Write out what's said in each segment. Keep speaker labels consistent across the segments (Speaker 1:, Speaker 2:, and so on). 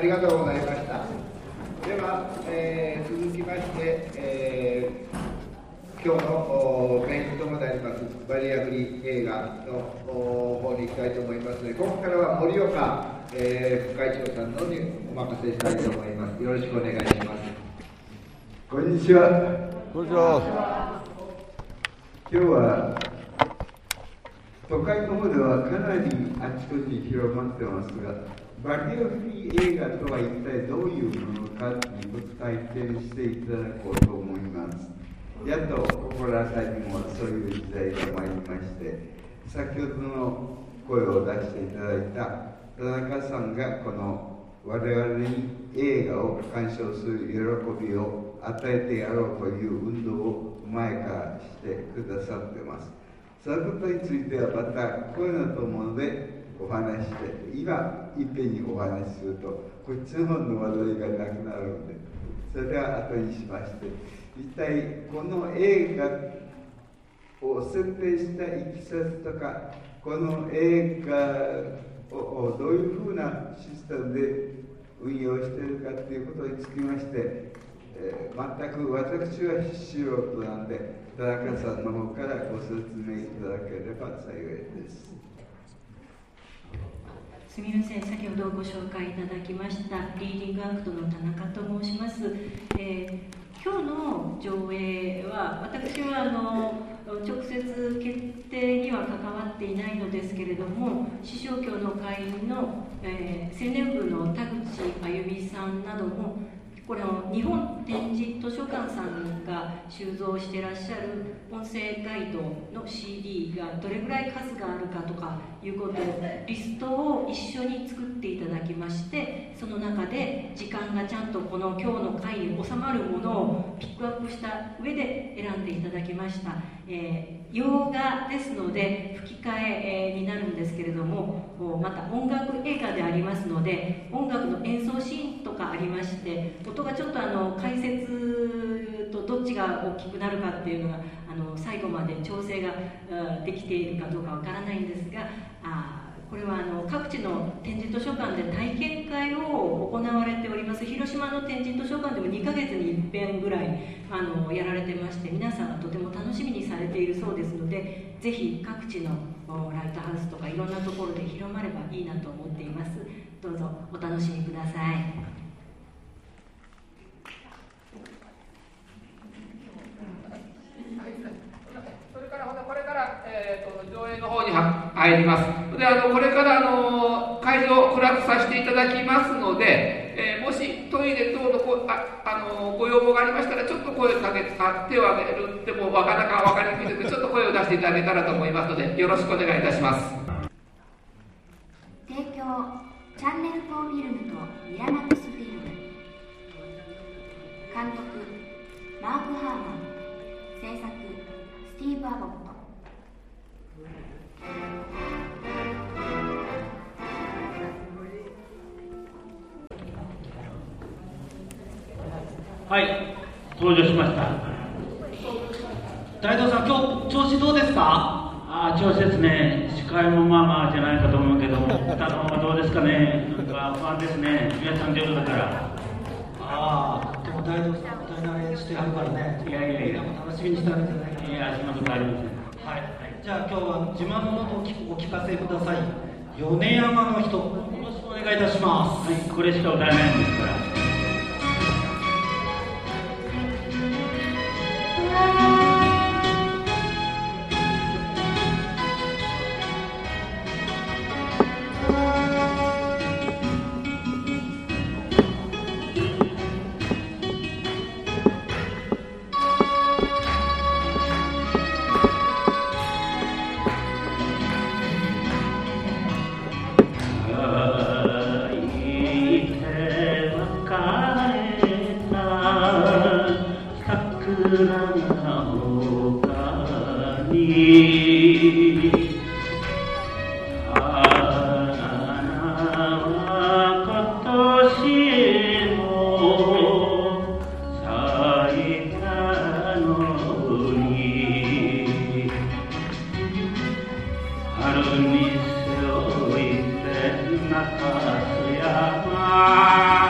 Speaker 1: りがとうございました。では、続きまして、今日のメインともなりますバリアフリー映画の方に行きたいと思いますので、ここからは森岡、副会長さんのにお任せしたいと思います。よろしくお願いします。
Speaker 2: こんにちは。
Speaker 3: こんにちは。
Speaker 2: 今日は都会の方ではかなりあちこちに広まってますが、バリアフリー映画とは一体どういうものかということを体験していただこうと思います。やっと心当たりもそういう時代が参りまして、先ほどの声を出していただいた田中さんがこの我々に映画を鑑賞する喜びを与えてやろうという運動を前からしてくださっています。そのことについてはまたこういうのと思うのでお話して、今いっぺんにお話しするとこっちの方の話題がなくなるので、それでは後にしまして、一体この映画を設定したいきさつとか、この映画をどういうふうなシステムで運用しているかということにつきまして、全く私は素人なんで、田中さんの方からご説明いただければ幸いです。
Speaker 4: すみません、先ほどご紹介いただきましたリーディングアクトの田中と申します。今日の上映は私は直接決定には関わっていないのですけれども、師匠協の会員の、青年部の田口あゆみさんなども、これ日本展示図書館さんが収蔵してらっしゃる音声ガイドの CD がどれぐらい数があるかとかいうことをリストを一緒に作っていただきまして、その中で時間がちゃんとこの今日の回に収まるものをピックアップした上で選んでいただきました。洋画ですので吹き替えになるんですけれども、また音楽映画でありますので、音楽の演奏シーンとかありまして、音がちょっと解説とどっちが大きくなるかっていうのが最後まで調整ができているかどうかわからないんですが、これは各地の展示図書館で体験会を行われております。広島の展示図書館でも2ヶ月に1遍ぐらいやられてまして、皆さんがとても楽しみにされているそうですので、ぜひ各地のライトハウスとかいろんなところで広まればいいなと思っています。どうぞお楽しみください。
Speaker 5: これから、上映の方に入ります。でこれから会場を暗くさせていただきますので、もしトイレ等のご要望がありましたら、ちょっと声をかけて手を挙げるでもなかなか分かりにくいので、ちょっと声を出していただけたらと思いますので、よろしくお願いいたします。
Speaker 6: 提供チャンネル4フィルムとミラマックスフィルム、監督マーク・ハーマン、制作スティーブ・アボット。
Speaker 7: はい、登場しました。大道さん、今日調子どうですか？調子ですね。視界もまあまあじゃないかと思うけども、歌の方はどうですかね。なんか不安ですね。皆さん出るだから。
Speaker 3: でも大道さん歌い慣れしてあるからね。
Speaker 7: いやいやいや、
Speaker 3: 楽しみにしてあげてね。
Speaker 7: いや、そんなことありません。
Speaker 3: はい。じゃあ今日は自慢の音をお聞かせください。米山の人、よろしくお願いいたします。
Speaker 7: はい、これしか歌えないんですから。春に背負いて中津山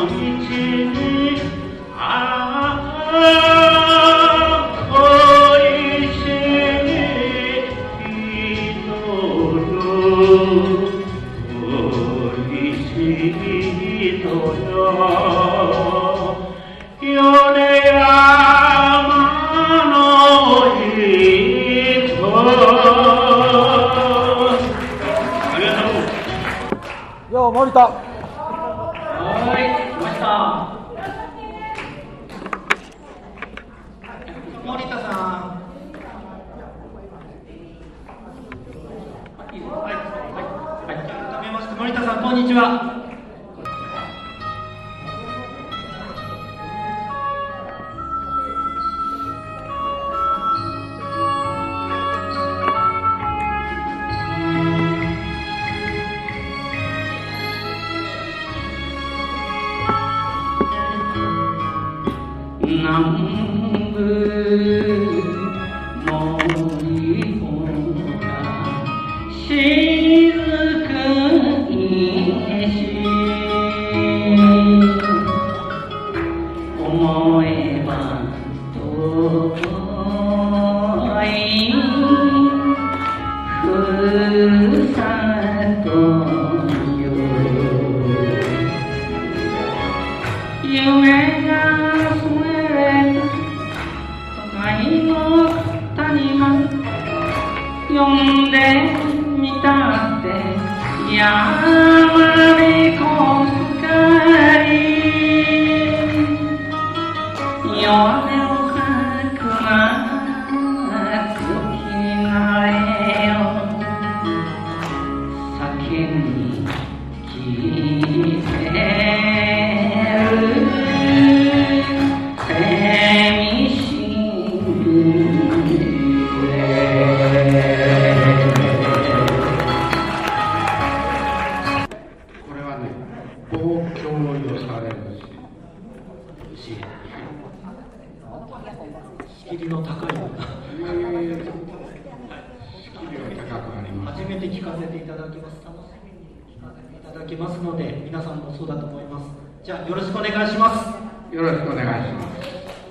Speaker 8: 森田。
Speaker 3: はい、来ました。森田さん。はい、改めまして森田さん、こんにちは。
Speaker 7: 南部森ほか静かにし思えば遠いふるさとよ夢が呼んでみたってやまびこかり弱音を吐くなくきなれよ酒に聞いてるセミシ
Speaker 3: 仕切りの高い初めて聞かせていただきます。楽しみに聞かせていただきますので、皆さんもそうだと思います。じゃあよろしくお願いします。
Speaker 5: よろしくお願いします。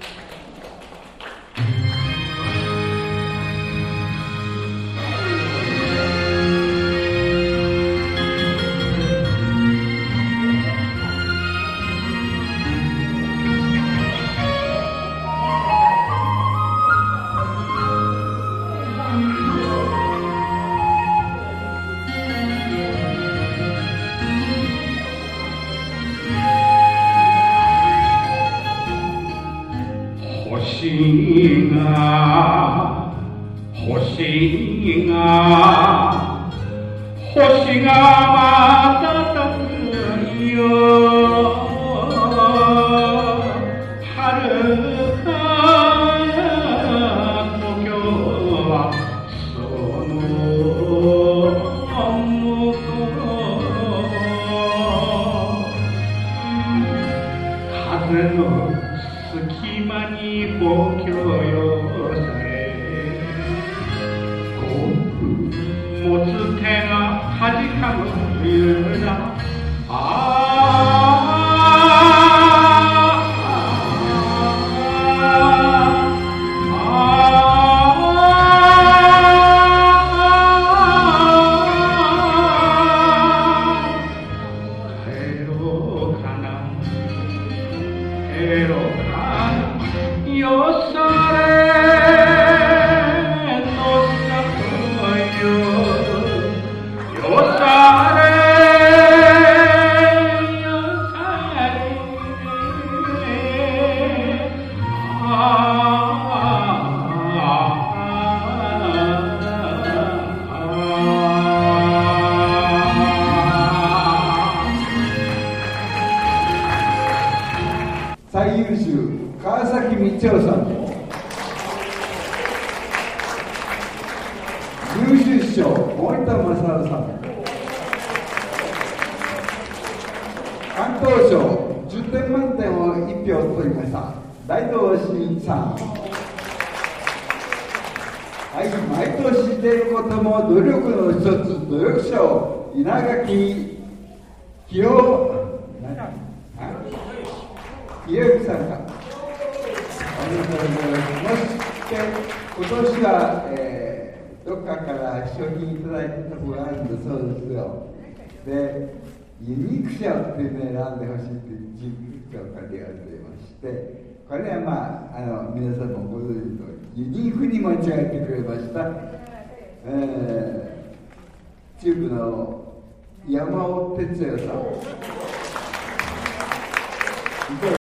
Speaker 5: 星が瞬くよ遥か故郷はその向こう風の隙間にぼきょよされ持つ手がはじかむ冬だ帰ろうかな帰ろうかなよされ
Speaker 2: 最優秀川崎道夫さん、優秀賞森田正治さん、関東賞10点満点を1票取りました大東真一さん、はい、毎年出ることも努力の一つ努力賞稲垣清今年は、どっかから賞品いただいたところがあるんだそうですよ。で、ユニーク賞っていうのを選んでほしいって人物賞から言われていまして、これはまあ、皆さんもご存知のユニークに間違えてくれました、中部の山尾哲也さんで、